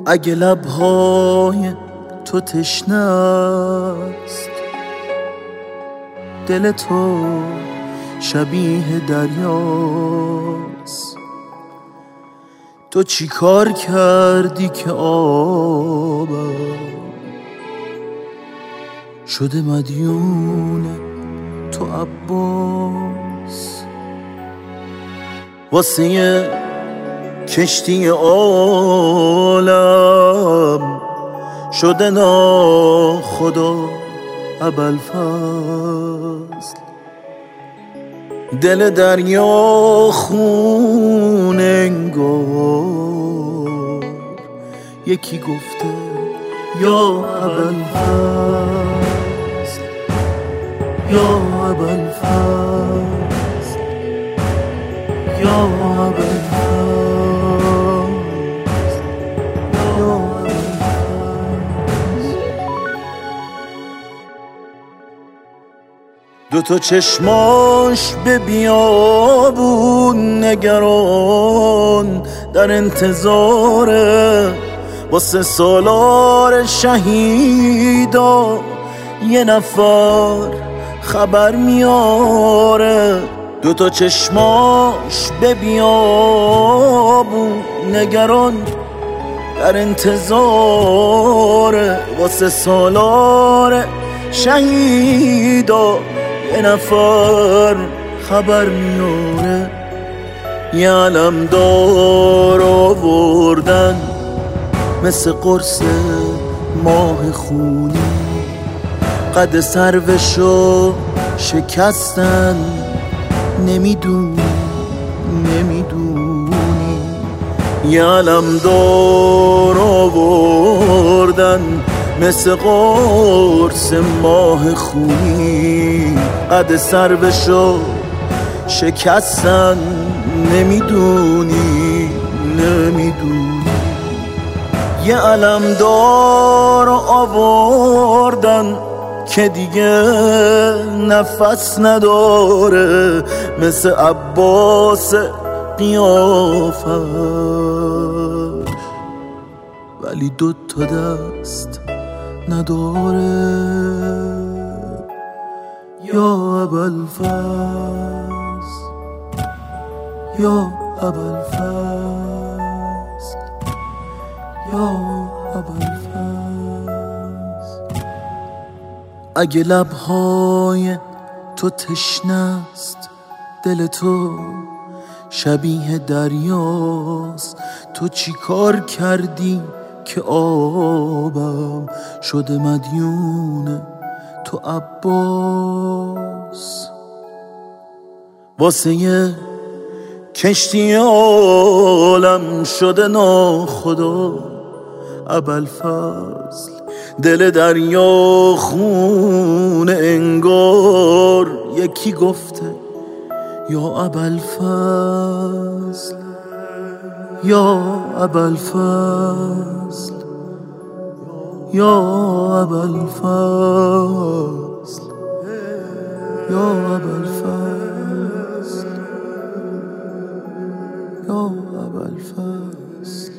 اگه لبهای تو تشنه است، دل تو شبیه دریاست. تو چی کار کردی که آبم شده مدیون تو عباس؟ واسه یه کشتی عالم شده ناخدا ابوالفضل. دل دریا خون انگار یکی گفته یا ابوالفضل، یا ابوالفضل، یا ابوالفضل. دوتا چشماش به بیابون نگران، در انتظاره واسه سالار شهیدا. یه نفر خبر میاره، دوتا چشماش به بیابون نگران، در انتظاره واسه سالار شهیدا. یه نفر خبر میاره، یه علمدار آوردن مثل قرص ماه خونی. قد سروشو شکستن، نمیدونی یه علمدار آوردن مثل قرص ماه خونی. قد سروشو شکستن، نمیدونی یه علمدار آوردن که دیگه نفس نداره، مثل عباس قیافش، ولی دوتا دست نداره. یا ابوالفضل، یا ابوالفضل، یا ابوالفضل. اگه لبهای تو تشنه است، دل تو شبیه دریاست. تو چی کار کردی که آبم شده مدیون تو عباس؟ واسه یه کشتی عالم شده ناخدا ابوالفضل. دل دریا خون انگار یکی گفته یا ابوالفضل، یا ابوالفضل، یا ابوالفضل، یا ابوالفضل، یا ابوالفضل.